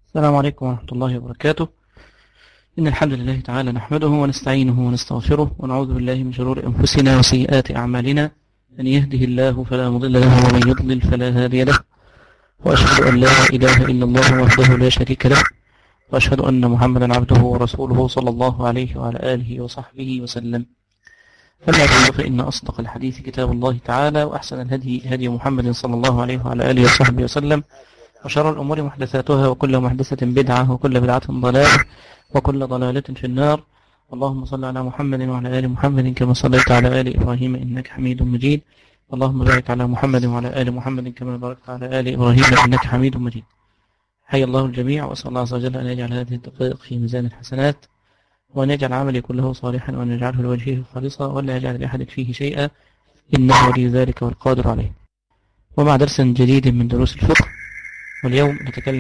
السلام عليكم ورحمة الله وبركاته. إن الحمد لله تعالى نحمده ونستعينه ونستغفره ونعوذ بالله من شرور أنفسنا وسيئات أعمالنا. من يهده الله فلا مضل له ومن يضلل فلا هادي له، وأشهد أن لا إله إلا الله وحده لا شريك له، وأشهد أن محمدا عبده ورسوله صلى الله عليه وعلى آله وصحبه وسلم. أما بعد فإن أصدق الحديث كتاب الله تعالى، وأحسن الهدي هدي محمد صلى الله عليه وعلى آله وصحبه وسلم، وشر الأمور محدثاتها، وكل محدثة بدعة، وكل بدعة ضلالة، وكل ضلالة في النار. اللهم صل على محمد وعلى آل محمد كما صليت على آل إبراهيم إنك حميد مجيد. اللهم بارك على محمد وعلى آل محمد كما باركت على آل إبراهيم إنك حميد مجيد. حي الله الجميع، وأسأل الله عز وجل أن يجعل هذه الدقائق في ميزان الحسنات، وأن يجعل عملي كله صالحا، وأن يجعله لوجهه خالصا، ولا يجعل لأحد فيه شيئا، إنه ولي ذلك والقادر عليه. ومع درس جديد من دروس الفقه، واليوم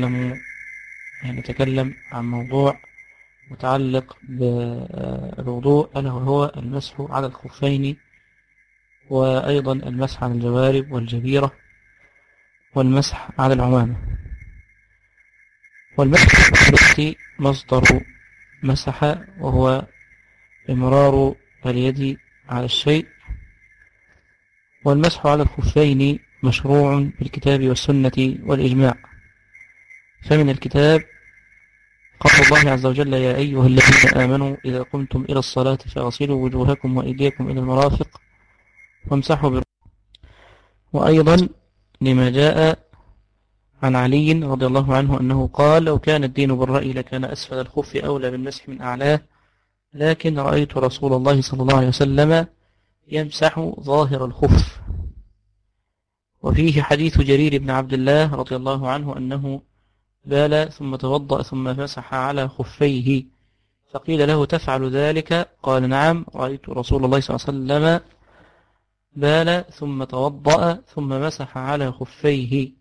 نتكلم عن موضوع متعلق بالوضوء، ألا وهو المسح على الخفين، وأيضا المسح على الجوارب والجبيرة، والمسح على العمامة. والمسح مصدر مسح، وهو إمرار اليد على الشيء. والمسح على الخفين مشروع بالكتاب والسنة والإجماع. فمن الكتاب قال الله عز وجل: يا أيها الذين آمنوا إذا قمتم إلى الصلاة فاغسلوا وجوهكم وأيديكم إلى المرافق وامسحوا وأيضا لما جاء عن علي رضي الله عنه أنه قال: لو كان الدين بالرأي لكان أسفل الخف أولى بالمسح من أعلاه، لكن رأيت رسول الله صلى الله عليه وسلم يمسح ظاهر الخف. وفيه حديث جرير بن عبد الله رضي الله عنه أنه بال ثم توضأ ثم مسح على خفيه، فقيل له: تفعل ذلك؟ قال: نعم، رأيت رسول الله صلى الله عليه وسلم بال ثم توضأ ثم مسح على خفيه.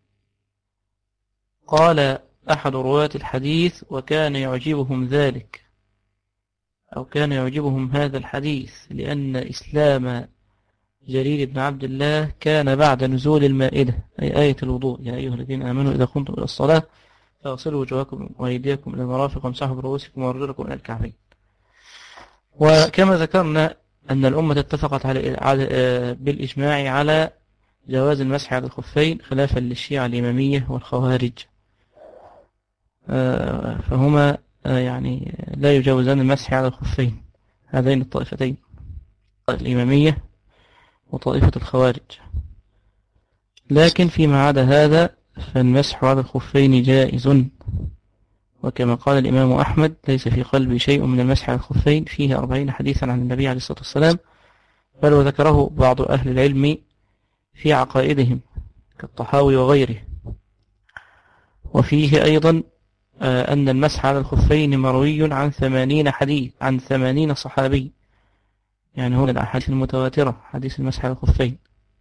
قال أحد رواة الحديث: وكان يعجبهم ذلك، أو كان يعجبهم هذا الحديث، لأن إسلام جرير بن عبد الله كان بعد نزول المائدة، أي آية الوضوء: يا أيها الذين آمنوا إذا قمتم إلى الصلاة فاغسلوا وجوهكم وأيديكم إلى المرافق وامسحوا برؤوسكم وأرجلكم إلى الكعبين. وكما ذكرنا أن الأمة اتفقت بالإجماع على جواز المسح على الخفين، خلافا للشيعة الإمامية والخوارج، فهما يعني لا يجوزان المسح على الخفين، هذين الطائفتين، الإمامية وطائفة الخوارج. لكن فيما عدا هذا فالمسح على الخفين جائز، وكما قال الإمام أحمد: ليس في قلبي شيء من المسح على الخفين، فيه 40 حديثا عن النبي عليه الصلاة والسلام، بل وذكره بعض أهل العلم في عقائدهم كالطحاوي وغيره. وفيه أيضا أن المسح على الخفين مروي عن 80 حديث عن 80 صحابي، يعني هو الأحاديث المتواترة حديث المسح على الخفين،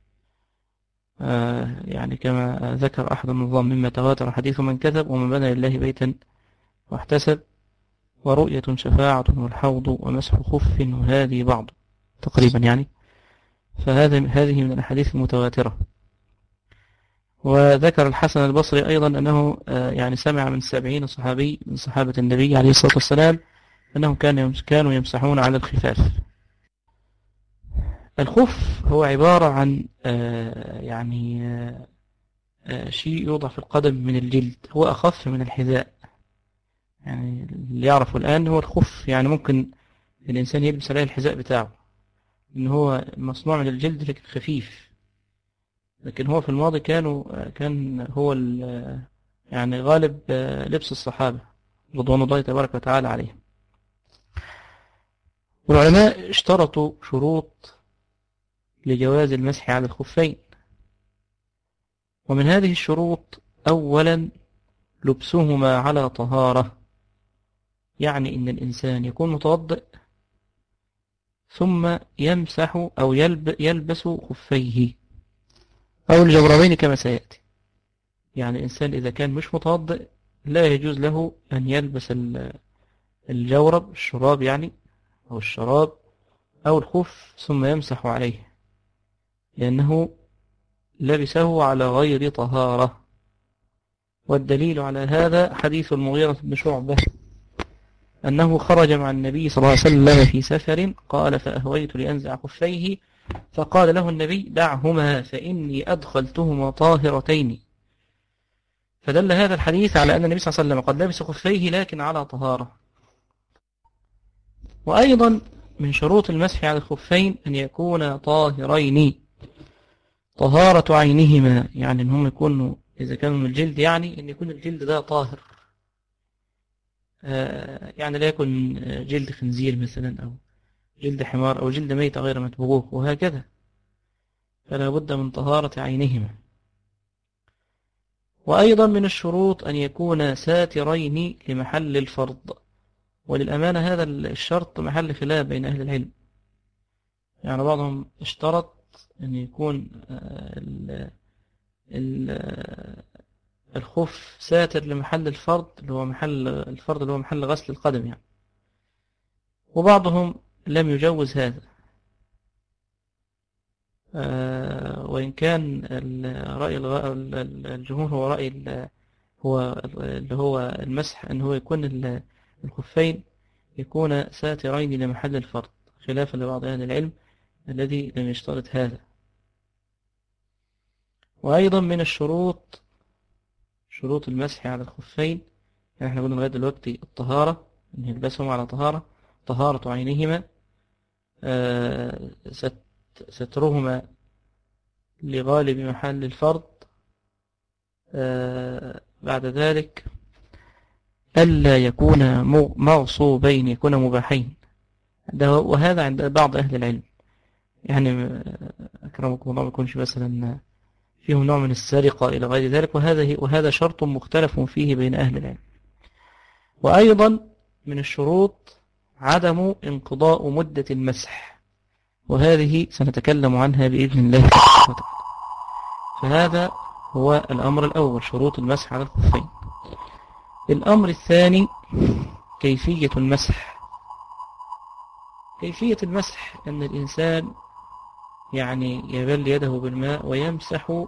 يعني كما ذكر أحد النظام: مما تواتر حديث من كذب، ومن بنى لله بيتا واحتسب، ورؤية شفاعة، والحوض، ومسح خف، وهذه بعض تقريبا يعني. هذه من الأحاديث المتواترة. وذكر الحسن البصري أيضا أنه يعني سمع من 70 صحابي من صحابة النبي عليه الصلاة والسلام أنهم كانوا يمسحون على الخفاف. الخف هو عبارة عن شيء يوضع في القدم من الجلد، هو أخف من الحذاء. يعني اللي يعرفه الآن هو الخف، يعني ممكن الإنسان يلبس عليه الحذاء بتاعه، إن هو مصنوع من الجلد لكن خفيف. لكن هو في الماضي كان هو يعني غالب لبس الصحابة رضوان الله تبارك وتعالى عليهم. والعلماء اشترطوا شروط لجواز المسح على الخفين، ومن هذه الشروط: أولا لبسهما على طهارة، يعني إن الإنسان يكون متوضئ ثم يمسح أو يلبس خفيه أو الجوربين كما سيأتي. يعني الإنسان إذا كان مش متوضئ لا يجوز له أن يلبس الجورب، الشراب يعني، أو الشراب أو الخف ثم يمسح عليه، لأنه لبسه على غير طهارة. والدليل على هذا حديث المغيرة بن شعبة أنه خرج مع النبي صلى الله عليه وسلم في سفر، قال فأهويت لأنزع خفيه فقال له النبي دعهما فإني أدخلتهما طاهرتين. فدل هذا الحديث على أن النبي صلى الله عليه وسلم قد لبس خفيه لكن على طهارة. وأيضا من شروط المسح على الخفين أن يكون طاهرين، طهارة عينهما، يعني أنهم يكونوا إذا كانوا من الجلد يعني أن يكون الجلد ده طاهر، يعني لا يكون جلد خنزير مثلا أو جلد حمار أو جلد ميت غير متبوغ وهكذا، فلا بد من طهارة عينهما. وأيضا من الشروط أن يكون ساترين لمحل الفرض، وللأمانة هذا الشرط محل خلاف بين أهل العلم، يعني بعضهم اشترط أن يكون الخف ساتر لمحل الفرض اللي هو محل الفرض اللي هو محل غسل القدم يعني، وبعضهم لم يجوز هذا. وإن كان رأي الجمهور هو رأي اللي هو المسح أن هو يكون الخفين يكون ساترين لمحل الفرض، خلافا لبعض أهل العلم الذي لم يشترط هذا. وأيضا من شروط المسح على الخفين، يعني احنا قلنا لغاية دلوقتي الطهارة، أن يلبسهم على طهارة عينهما، سترهما لغالب محل الفرض، بعد ذلك ألا يكون مغصوبين، يكون مباحين، وهذا عند بعض أهل العلم، يعني أكرمكم الله ما يكونش مثلا فيهم نوع من السرقة إلى غير ذلك، وهذا شرط مختلف فيه بين أهل العلم. وأيضا من الشروط عدم انقضاء مدة المسح، وهذه سنتكلم عنها بإذن الله تعالى. فهذا هو الأمر الأول، شروط المسح على الخفين. الأمر الثاني كيفية المسح. كيفية المسح أن الإنسان يعني يبل يده بالماء ويمسح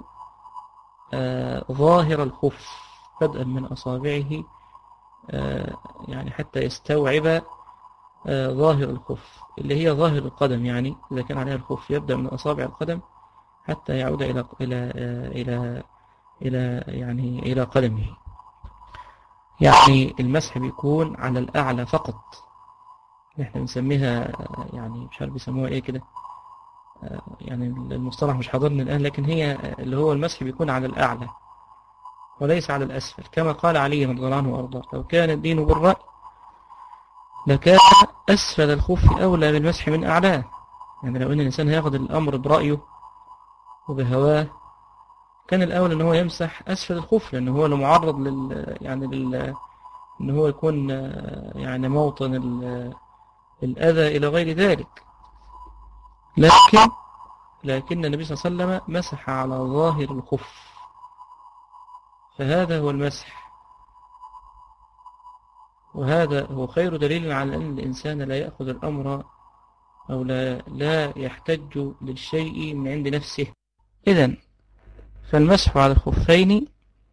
ظاهر الخف بدءا من أصابعه، يعني حتى يستوعب ظاهر الخف اللي هي ظاهر القدم، يعني إذا كان عليها الخف يبدأ من أصابع القدم حتى يعود إلى قدمه. يعني المسح بيكون على الأعلى فقط، احنا بنسميها يعني مش عارف بيسموها ايه كده، يعني المصطلح مش حاضرني الآن، لكن هي اللي هو المسح بيكون على الأعلى وليس على الأسفل، كما قال علي رضي الله عنه وأرضاه لو كان الدين بالرأي لكان أسفل الخف أولى بالمسح من أعلاه. يعني لو أن الإنسان هياخد الأمر برأيه وبهواه كان الأول أن هو يمسح أسفل الخف، لأنه هو المعرض أن هو يكون يعني موطن الأذى إلى غير ذلك. لكن النبي صلى الله عليه وسلم مسح على ظاهر الخف، فهذا هو المسح، وهذا هو خير دليل على أن الإنسان لا يأخذ الأمر أو لا يحتج للشيء من عند نفسه. إذن فالمسح على الخفين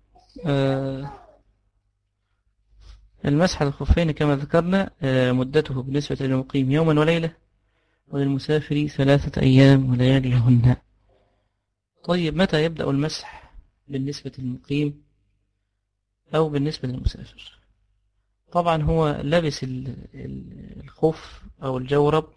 المسح على الخفين كما ذكرنا مدته بالنسبة للمقيم يوما وليلة، وللمسافر 3 أيام ولياليهن. طيب متى يبدأ المسح بالنسبة للمقيم أو بالنسبة للمسافر؟ طبعا هو لبس الخف أو الجورب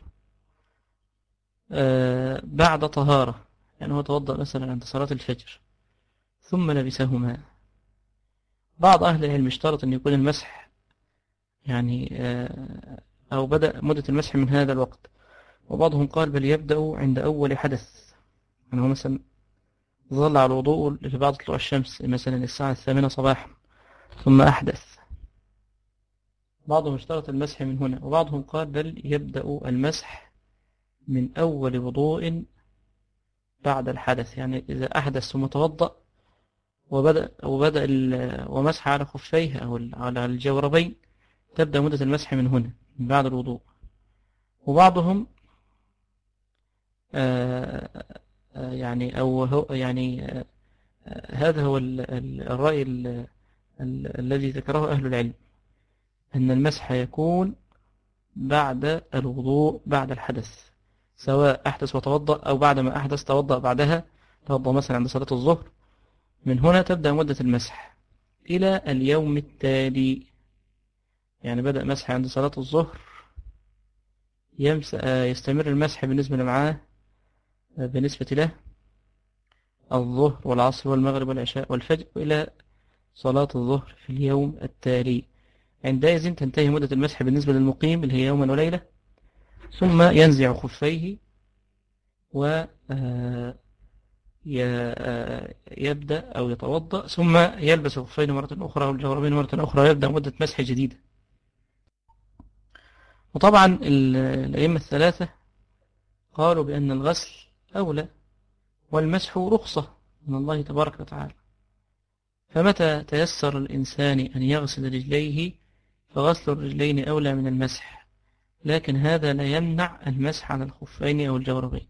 بعد طهارة، يعني هو توضأ مثلا عند صلاة الفجر ثم لبسهما. بعض أهل العلم اشترط أن يكون المسح يعني أو بدأ مدة المسح من هذا الوقت، وبعضهم قال بل يبدأ عند أول حدث، يعني هو مثلا ظل على الوضوء لبعض طلوع الشمس مثلا الساعة 8 صباحا ثم أحدث، بعضهم اشترط المسح من هنا، وبعضهم قال بل يبدأ المسح من أول وضوء بعد الحدث، يعني إذا أحدث ثم توضأ وبدأ ومسح على خفيه أو على الجوربين تبدأ مدة المسح من هنا من بعد الوضوء. وبعضهم يعني أو هو يعني هذا هو الرأي الذي ذكره أهل العلم، أن المسح يكون بعد الوضوء بعد الحدث، سواء أحدث وتوضأ أو بعدما أحدث توضأ بعدها، توضأ مثلا عند صلاة الظهر، من هنا تبدأ مدة المسح إلى اليوم التالي. يعني بدأ مسح عند صلاة الظهر، يستمر المسح بالنسبة معاه بالنسبة له الظهر والعصر والمغرب والعشاء والفجر إلى صلاة الظهر في اليوم التالي. عندئذ تنتهي مدة المسح بالنسبة للمقيم اللي هي يوما وليلة، ثم ينزع خفيه ويبدأ أو يتوضأ، ثم يلبس خفين مرة أخرى والجوربين مرة أخرى، ويبدأ مدة مسح جديدة. وطبعا الأئمة الثلاثة قالوا بأن الغسل أولى والمسح رخصة من الله تبارك وتعالى، فمتى تيسر الإنسان أن يغسل رجليه فغسل الرجلين أولى من المسح، لكن هذا لا يمنع المسح على الخفين أو الجوربين.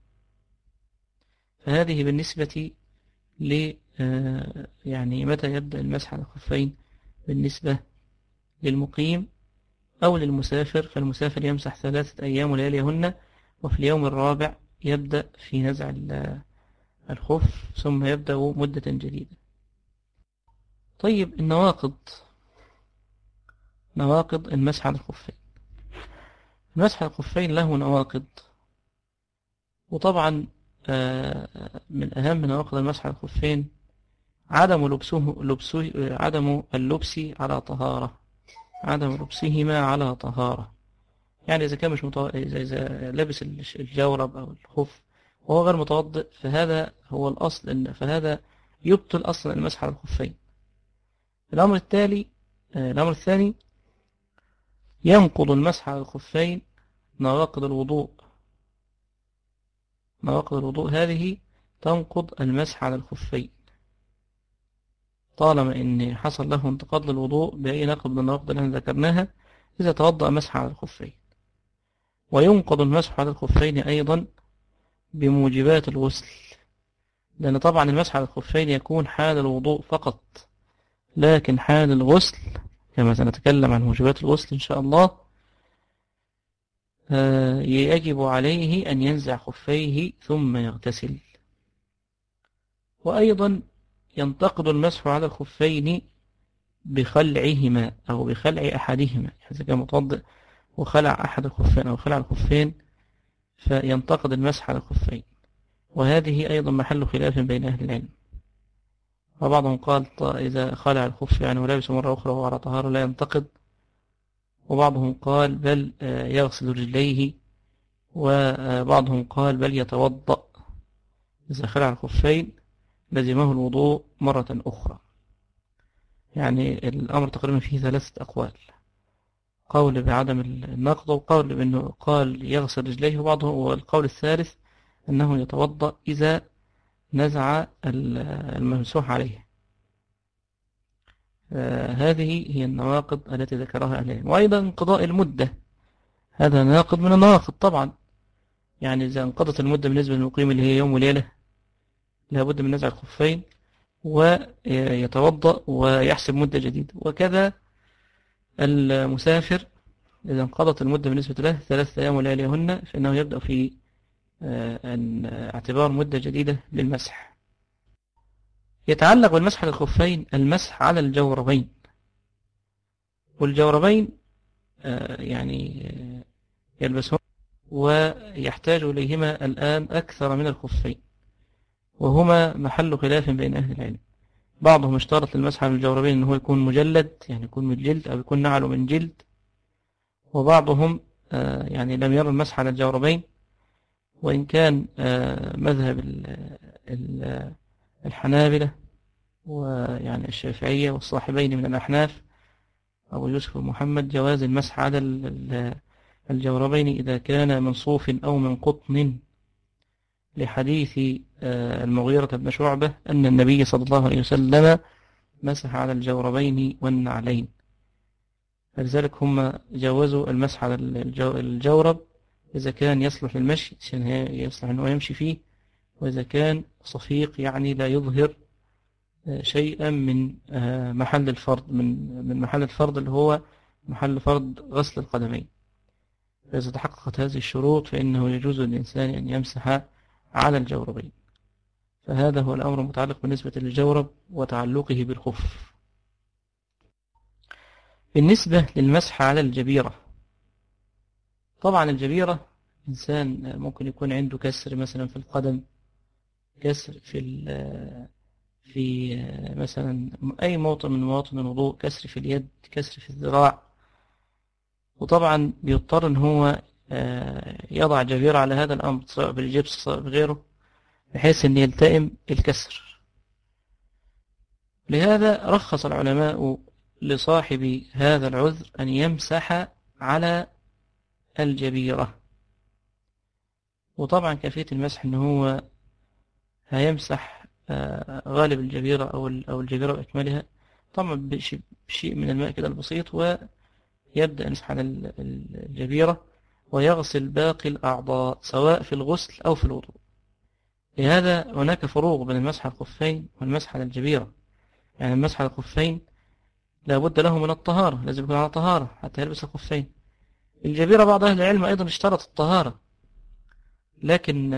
فهذه بالنسبة يعني متى يبدأ المسح على الخفين بالنسبة للمقيم أو للمسافر، فالمسافر يمسح 3 أيام ولياليهن، وفي اليوم الرابع يبدأ في نزع الخف، ثم يبدأ مدة جديدة. طيب، نواقض المسح على الخفين. المسح على الخفين له نواقض، وطبعا من أهم نواقض المسح على الخفين عدم اللبس على طهارة، عدم لبسهما على طهارة. يعني إذا كان مش إذا لبس الجورب أو الخف وهو غير متوضئ، فهذا هو الأصل، فهذا يبطل أصلا المسح على الخفين. الأمر الثاني ينقض المسح على الخفين نواقض الوضوء. نواقض الوضوء هذه تنقض المسح على الخفين، طالما إن حصل له انتقاض للوضوء بأي نقض من النواقض التي ذكرناها إذا توضأ مسح على الخفين. وينقض المسح على الخفين أيضا بموجبات الغسل، لأن طبعا المسح على الخفين يكون حال الوضوء فقط، لكن حال الغسل كما سنتكلم عن موجبات الغسل إن شاء الله يجب عليه أن ينزع خفيه ثم يغتسل. وأيضا ينتقد المسح على الخفين بخلعهما أو بخلع أحدهما، إذا كان متوضئ وخلع أحد الخفين أو خلع الخفين فينتقد المسح على الخفين، وهذه أيضا محل خلاف بين أهل العلم. وبعضهم قال إذا خلع الخف يعني ولابس مرة أخرى وهو على طهارة لا ينتقد، وبعضهم قال بل يغسل رجليه، وبعضهم قال بل يتوضأ إذا خلع الخفين لزمه الوضوء مرة أخرى. يعني الأمر تقريبا فيه 3 أقوال، قول بعدم النقض، وقول بأنه قال يغسل رجليه، والقول الثالث أنه يتوضأ إذا نزع الممسوح عليه. هذه هي النواقض التي ذكرها أهل العلم. وأيضا انقضاء المدة، هذا ناقض من النواقض طبعا. يعني إذا انقضت المدة بالنسبة للمقيم اللي هي يوم وليلة لابد من نزع الخفين ويتوضأ ويحسب مدة جديدة. وكذا المسافر إذا انقضت المدة بالنسبة له 3 أيام ولياليهن فإنه يبدأ في اعتبار مدة جديدة للمسح. يتعلق بالمسح على الخفين المسح على الجوربين، والجوربين يعني يلبسهم ويحتاج إليهما الآن أكثر من الخفين، وهما محل خلاف بين أهل العلم. بعضهم اشترط المسح على الجوربين أنه يكون مجلد، يعني يكون من جلد أو يكون نعله من جلد، وبعضهم يعني لم يرى المسح على الجوربين، وإن كان مذهب الحنابلة ويعني الشافعية والصاحبين من الأحناف أبو يوسف ومحمد جواز المسح على الجوربين إذا كان من صوف أو من قطن، لحديث المغيرة بن شعبة أن النبي صلى الله عليه وسلم مسح على الجوربين والنعلين، فلذلك هم جوزوا المسح على الجورب إذا كان يصلح للمشي عشان يصلح أنه يمشي فيه، وإذا كان صفيق يعني لا يظهر شيئا من محل الفرض، من محل الفرض اللي هو محل فرض غسل القدمين. فإذا تحققت هذه الشروط فإنه يجوز للإنسان أن يمسح على الجوربين. فهذا هو الأمر المتعلق بالنسبة للجورب وتعلقه بالخف. بالنسبة للمسح على الجبيرة، طبعا الجبيرة إنسان ممكن يكون عنده كسر مثلا في القدم، كسر في مثلا أي موطن من مواطن الوضوء، كسر في اليد، كسر في الذراع، وطبعا بيضطر ان هو يضع جبيرة على هذا الأمر سواء بالجبس سواء بغيره بحيث ان يلتئم الكسر. لهذا رخص العلماء لصاحب هذا العذر أن يمسح على الجبيرة. وطبعا كيفية المسح ان هو هيمسح غالب الجبيرة أو الجبيرة بأكملها، طبعا بشيء من الماء كده البسيط، ويبدأ يمسح على الجبيرة ويغسل باقي الأعضاء سواء في الغسل أو في الوضوء. لهذا هناك فروق بين المسح على الخفين والمسح على الجبيرة. يعني المسح على الخفين لابد له من الطهارة، لازم يكون على طهارة حتى يلبس الخفين. الجبيرة بعض أهل العلم أيضا اشترط الطهارة، لكن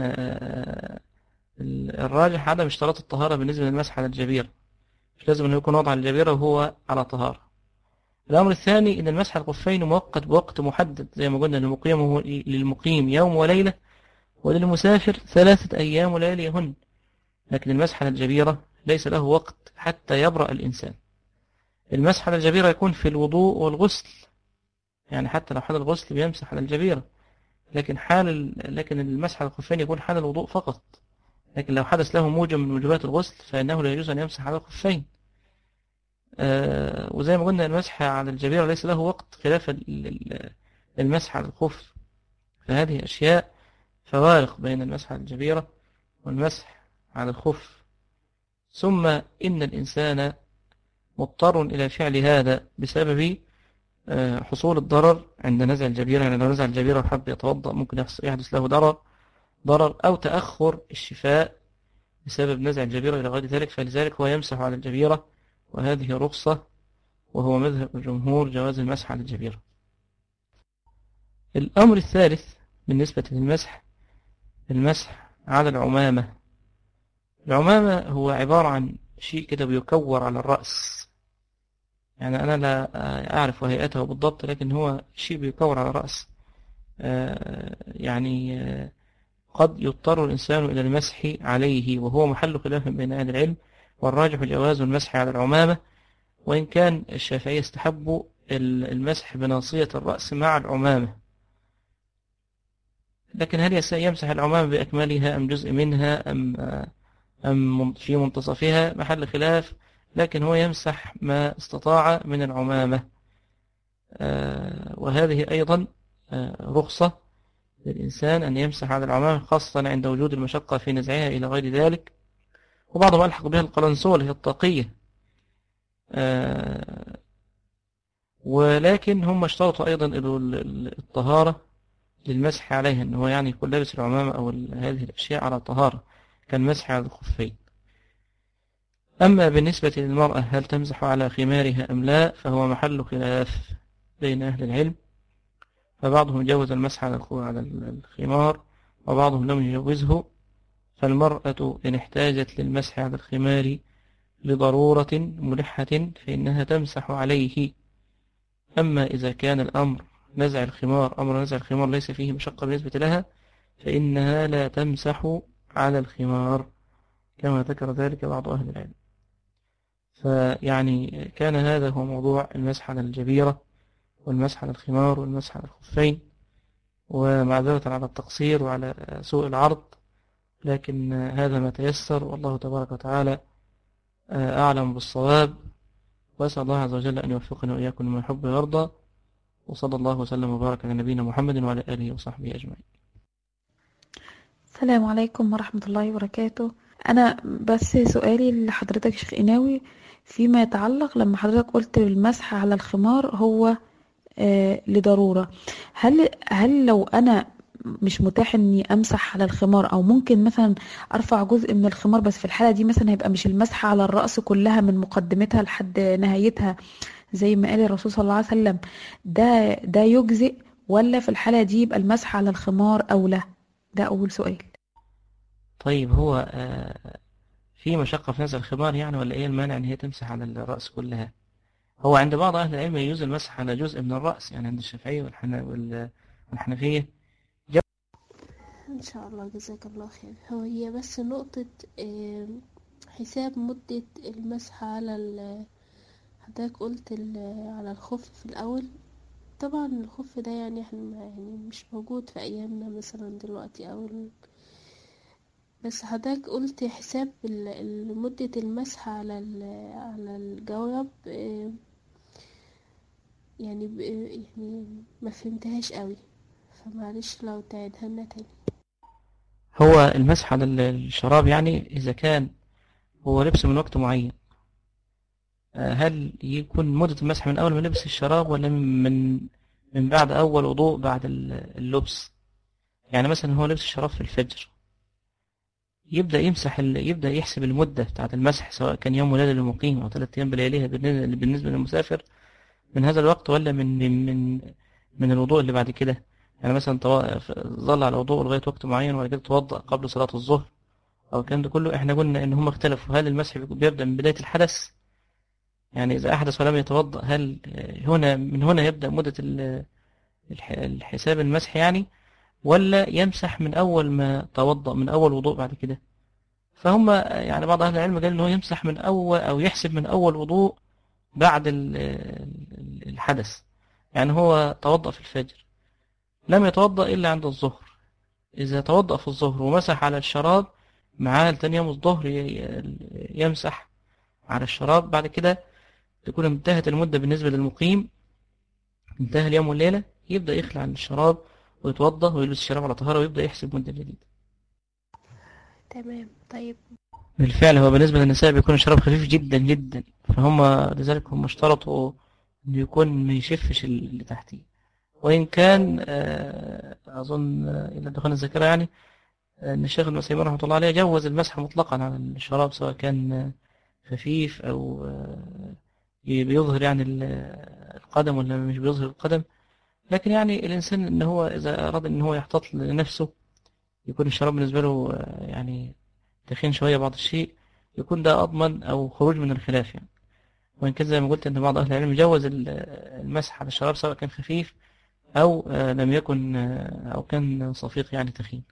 الراجح عدم اشتراط الطهارة بالنسبة للمسح على الجبيرة، مش لازم أنه يكون وضع الجبيرة وهو على طهارة. الأمر الثاني أن المسح على الخفين مؤقت بوقت محدد، زي ما قلنا للمقيم يوم وليلة، وللمسافر 3 أيام ولياليهن. لكن المسح على الجبيرة ليس له وقت حتى يبرأ الإنسان. المسح على الجبيرة يكون في الوضوء والغسل، يعني حتى لو حال الغسل بيمسح على الجبيرة، لكن المسح على الخفين يكون حال الوضوء فقط. لكن لو حدث له موجب من موجبات الغسل فإنه لا يجوز أن يمسح على الخفين. وزي ما قلنا المسح على الجبيرة ليس له وقت خلاف المسح على الخف. فهذه أشياء فوارق بين المسح على الجبيرة والمسح على الخف. ثم إن الإنسان مضطر إلى فعل هذا بسبب حصول الضرر عند نزع الجبيرة. يعني لو نزع الجبيرة وحب يتوضأ ممكن يحدث له ضرر أو تأخر الشفاء بسبب نزع الجبيرة إلى غير ذلك، فلذلك هو يمسح على الجبيرة، وهذه رخصة، وهو مذهب الجمهور جواز المسح على الجبيرة. الأمر الثالث بالنسبة للمسح، المسح على العمامة. العمامة هو عبارة عن شيء كده بيكور على الرأس، يعني أنا لا أعرف هيئته بالضبط، لكن هو شيء بيكور على الرأس. يعني قد يضطر الإنسان إلى المسح عليه، وهو محل خلاف بين أهل العلم، والراجح جواز المسح على العمامة، وإن كان الشافعية استحبوا المسح بناصية الرأس مع العمامة. لكن هل يمسح العمامة بأكملها أم جزء منها أم في منتصفها محل خلاف، لكن هو يمسح ما استطاع من العمامة. وهذه أيضا رخصة للإنسان أن يمسح على العمامة، خاصة عند وجود المشقة في نزعها إلى غير ذلك. وبعضهم ألحق بها القلنسوة هي الطاقية، ولكن هم اشترطوا أيضا الطهارة للمسح عليها، أنه يعني يكون لابس العمامة أو هذه الأشياء على طهارة كالمسح على الخفين. أما بالنسبة للمرأة هل تمسح على خمارها أم لا، فهو محل خلاف بين أهل العلم، فبعضهم جوز المسح على الخمار وبعضهم لم يجوزه. فالمرأة إن احتاجت للمسح على الخمار لضرورة ملحة فإنها تمسح عليه. أما إذا كان أمر نزع الخمار ليس فيه مشقة بالنسبة لها، فإنها لا تمسح على الخمار كما ذكر ذلك بعض أهل العلم. فيعني كان هذا هو موضوع المسح على الجبيرة والمسح على الخمار والمسح على الخفين، ومعذرة على التقصير وعلى سوء العرض، لكن هذا ما تيسر، والله تبارك وتعالى أعلم بالصواب. وأسأل الله عز وجل أن يوفقنا وإياكم لما يحب ويرضى، وصلى الله وسلم وبارك على نبينا محمد وعلى آله وصحبه أجمعين. السلام عليكم ورحمة الله وبركاته. أنا بس سؤالي لحضرتك شيخ قناوي فيما يتعلق لما حضرتك قلت المسح على الخمار هو لضرورة، هل لو أنا مش متاح اني امسح على الخمار، او ممكن مثلا ارفع جزء من الخمار، بس في الحالة دي مثلا هيبقى مش المسح على الرأس كلها من مقدمتها لحد نهايتها زي ما قال الرسول صلى الله عليه وسلم، ده يجزئ، ولا في الحالة دي يبقى المسح على الخمار أولى؟ ده أول سؤال. طيب هو في مشقة في نزع الخمار يعني، ولا ايه المانع ان هي تمسح على الرأس كلها؟ هو عند بعض اهل العلم يجوز المسح على جزء من الرأس، يعني عند الشافعية والحنفية. إن شاء الله، جزاك الله خير. هي بس نقطة حساب مدة المسح على حضرتك قلت على الخف في الأول. طبعا الخف ده يعني احنا يعني مش موجود في أيامنا مثلا دلوقتي بس حضرتك قلت حساب مدة المسح على الجورب، يعني يعني ما فهمتهاش قوي، فمعلش لو تعيدها لنا تاني. هو المسح على الشراب يعني إذا كان هو لبس من وقت معين، هل يكون مدة المسح من أول ما لبس الشراب، ولا من بعد أول وضوء بعد اللبس؟ يعني مثلا هو لبس الشراب في الفجر، يبدأ يبدأ يحسب المدة بتاعة المسح، سواء كان يوم وليلة للمقيم أو 3 أيام بلياليها بالنسبة للمسافر، من هذا الوقت، ولا من الوضوء اللي بعد كده؟ يعني مثلا ظل على الوضوء لغاية وقت معين وبعد كده توضأ قبل صلاة الظهر أو الكلام ده كله. احنا قلنا إن هم اختلفوا، هل المسح بيبدأ من بداية الحدث؟ يعني إذا أحدث ولم يتوضأ، هل من هنا يبدأ مدة الحساب المسح يعني، ولا يمسح من أول ما توضأ، من أول وضوء بعد كده؟ فهم يعني بعض أهل العلم قال إنه يمسح من أول، أو يحسب من أول وضوء بعد الحدث. يعني هو توضأ في الفجر، لم يتوضأ إلا عند الظهر، إذا توضأ في الظهر ومسح على الشراب، معاه تاني يوم الظهر يمسح على الشراب. بعد كده تكون انتهت المدة بالنسبة للمقيم، انتهى اليوم والليلة، يبدأ يخلع عن الشراب ويتوضأ ويلبس الشراب على طهارة ويبدأ يحسب مدة جديدة. تمام. طيب بالفعل هو بالنسبة للنساء بيكون الشراب خفيف جدا جدا، فهم لذلك هم اشترطوا انه يكون ما يشفش اللي تحتيه. وإن كان أظن إلى دخان الذاكرة يعني، أن الشيخ ابن عثيمين رحمة الله عليه جوز المسح مطلقا على الشراب، سواء كان خفيف أو بيظهر يعني القدم ولا مش بيظهر القدم. لكن يعني الإنسان إن هو إذا أراد إن هو يحتاط لنفسه، يكون الشراب بالنسبة له يعني تخين شوية بعض الشيء، يكون ده أضمن أو خروج من الخلاف يعني. وإن كان زي ما قلت إن بعض أهل العلم جوز المسح على الشراب، سواء كان خفيف أو لم يكن أو كان صفيق يعني تخين.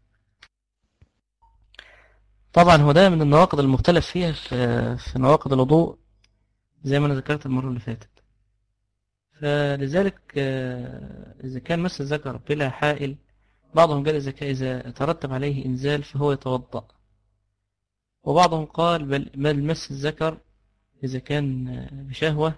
طبعا هو ده من النواقض المختلف فيها في نواقض الوضوء، زي ما أنا ذكرت المرة اللي فاتت. فلذلك إذا كان مس الذكر بلا حائل، بعضهم قال إذا ترتب عليه إنزال فهو يتوضأ، وبعضهم قال بل مس الذكر إذا كان بشهوة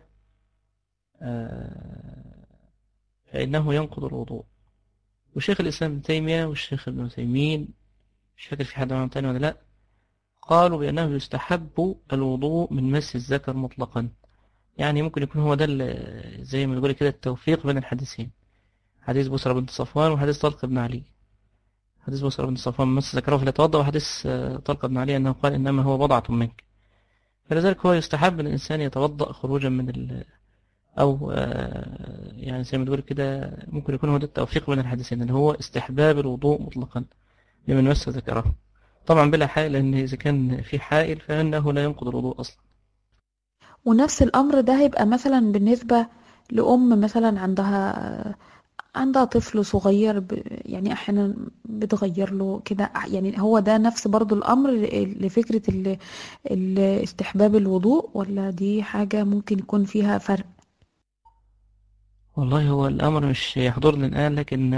فإنه ينقض الوضوء. والشيخ الإسلام ابن تيمية والشيخ ابن عثيمين، مش فاكر في حد معهم تاني ولا لأ، قالوا بأنه يستحب الوضوء من مس الذكر مطلقا. يعني ممكن يكون هو ده زي ما نقول كده التوفيق بين الحديثين، حديث بسرى بنت صفوان وحديث طلق بن علي. حديث بسرى بنت صفوان مس ذكره فليتوضأ، وحديث طلق بن علي أنه قال إنما هو بضعة منك. فلذلك هو يستحب أن الإنسان يتوضأ خروجا من أو يعني زي ما تقول كده، ممكن يكون هو ده التوفيق بين الحديثين، اللي هو استحباب الوضوء مطلقا لمن مس ذكره، طبعا بلا حائل، لأن إذا كان في حائل فإنه لا ينقض الوضوء أصلا. ونفس الأمر ده هيبقى مثلا بالنسبة لأم مثلا عندها طفل صغير، يعني أحيانا بتغير له كده، يعني هو ده نفس برضو الأمر لفكرة استحباب الوضوء، ولا دي حاجة ممكن يكون فيها فرق؟ والله هو الأمر مش يحضرني الآن، لكن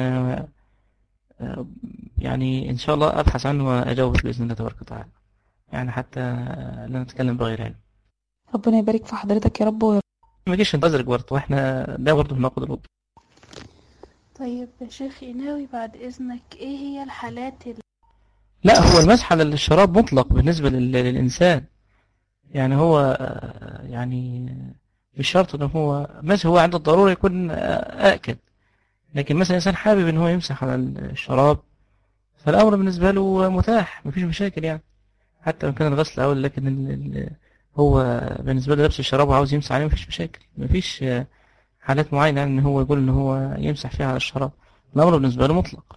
يعني إن شاء الله أبحث عنه وأجاوب بإذن الله تبارك وتعالى، يعني حتى لا نتكلم بغير علم. ربنا يبارك في حضرتك يا رب. ما جيش نتزرق برضه، واحنا ده برضه ناخد الوضوء. طيب يا شيخ إناوي، بعد إذنك، إيه هي الحالات لا، هو المسح على الشراب مطلق بالنسبة للإنسان، يعني هو يعني مش شرط إن هو عند الضرورة يكون آكد. لكن مثلا إنسان حابب إن هو يمسح على الشراب، فالأمر بالنسبة له متاح، مفيش مشاكل يعني، حتى لو كان الغسل أول. لكن هو بالنسبة له لبس الشراب وعاوز يمسح عليه مفيش مشاكل، مفيش حالات معينة يعني إن هو يقول إن هو يمسح فيها على الشراب، الأمر بالنسبة له مطلق.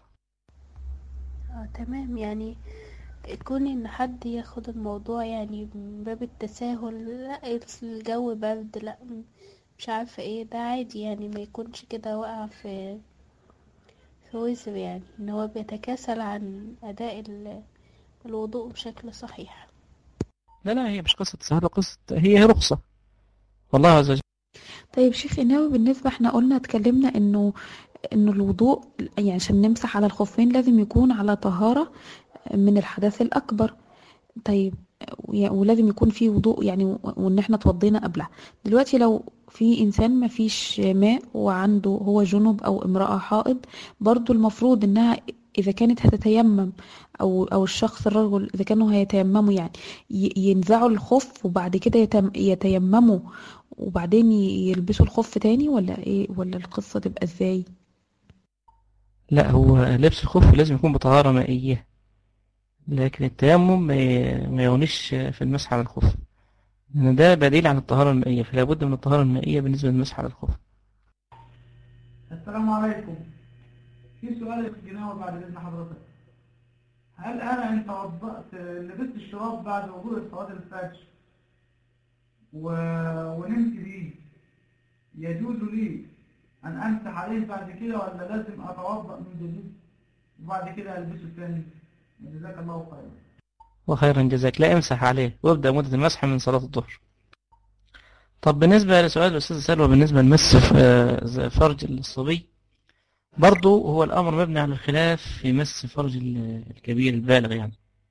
تمام. يعني كون ان حد ياخد الموضوع يعني من باب التساهل، لا الجو برد، لا مش عارفة ايه، ده عادي يعني، ما يكونش كده وقع في وزر، يعني ان هو بيتكاسل عن اداء الوضوء بشكل صحيح. لا لا، هي مش قصة تسهل، قصة هي رخصة والله عز وجل. طيب شيخ إناوي، بالنسبة احنا قلنا اتكلمنا انه الوضوء يعني عشان نمسح على الخفين لازم يكون على طهارة من الحدث الأكبر. طيب ولازم يكون في وضوء يعني وان احنا اتوضينا قبلها. دلوقتي لو في انسان ما فيش ماء وعنده هو جنب او امرأة حائض، برضو المفروض انها اذا كانت هتتيمم او الشخص الرجل اذا كانوا هيتيمموا يعني ينزعوا الخف وبعد كده يتيمموا وبعدين يلبسوا الخف تاني، ولا ايه؟ ولا القصة تبقى ازاي؟ لا، هو لبس الخف لازم يكون بطهارة مائية، لكن التيمم ما يغنيش في المسح على الخف، لأن ده بديل عن الطهارة المائية، فلا بد من الطهارة المائية بالنسبة للمسح على الخف. السلام عليكم. في سؤال يا جناوي بعد إذن حضرتك. هل أنا إن توضأت لبست الشراب بعد وجود صلاة الفجر و... ونمت بيه، يجوز لي أن أمسح عليه بعد كده، ولا لازم أتوضأ من جديد وبعد كده ألبسه تاني؟ جزاك الله خيرا. وخيرا جزاك. لا، امسح عليه وابدأ مدة المسح من صلاة الظهر. طب بالنسبة لسؤال الأستاذ سلوى بالنسبة لمس فرج الصبي، برضو هو الأمر مبني على الخلاف في مس فرج الكبير البالغ يعني.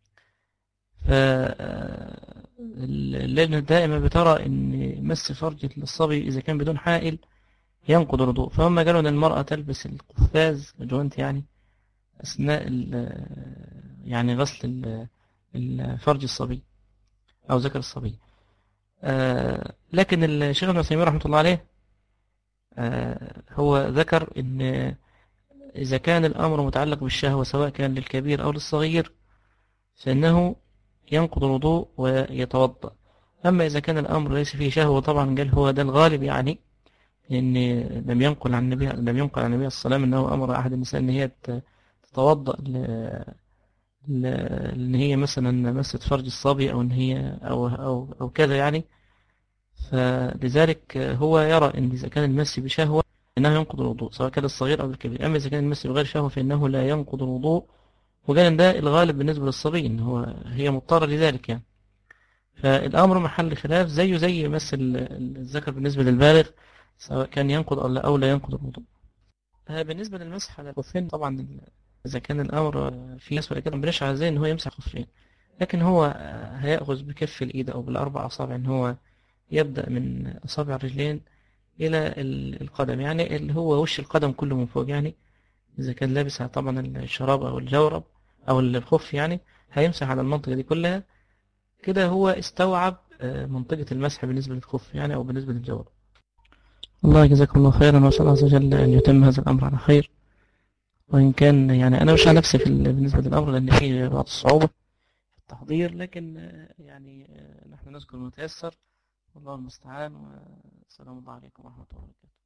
اللجنة الدائمة بترى أن مس فرج الصبي إذا كان بدون حائل ينقض الوضوء، فهم قالوا أن المرأة تلبس القفاز الجوانت يعني أثناء يعني غسل فرج الصبي أو ذكر الصبي. لكن الشيخ ابن عثيمين رحمة الله عليه هو ذكر أن إذا كان الأمر متعلق بالشهوة سواء كان للكبير أو للصغير فإنه ينقض الوضوء ويتوضأ. أما إذا كان الأمر ليس فيه شهوة، طبعا قال هو ده الغالب يعني، لأن لم ينقل عن النبي صلى الله عليه وسلم أنه أمر أحد النساء أن هي تتوضأ لأن هي مثلا مست فرج الصبي أو أن هي أو كذا يعني. فلذلك هو يرى أن إذا كان المس بشهوة إنه ينقض الوضوء سواء كان الصغير أو الكبير، أما إذا كان المس بغير شهوة فإنه لا ينقض الوضوء، وقال إن ده الغالب بالنسبة للصبي إن هي مضطرة لذلك يعني. فالأمر محل خلاف زيه زي مس الذكر بالنسبة للبالغ سواء كان ينقض أو لا ينقض الوضوء. بالنسبة للمسح على الخفين، طبعا إذا كان الأمر في ناس كده بنشعر زي إن هو يمسح خفين، لكن هو هيأخذ بكف الإيد أو بالأربع أصابع، إن هو يبدأ من أصابع الرجلين إلى القدم، يعني اللي هو وش القدم كله من فوق يعني. إذا كان لابس طبعا الشراب أو الجورب أو الخف يعني هيمسح على المنطقة دي كلها، كده هو استوعب منطقة المسح بالنسبة للخف يعني أو بالنسبة للجورب. الله جزاكم الله خيرا، وأسأل الله عز وجل أن يتم هذا الأمر على خير. وإن كان يعني أنا مش على نفسي بالنسبة للأمر لأن فيه بعض الصعوبة في التحضير، لكن يعني نحن نذكر ما تيسر والله المستعان، والسلام عليكم ورحمة الله وبركاته.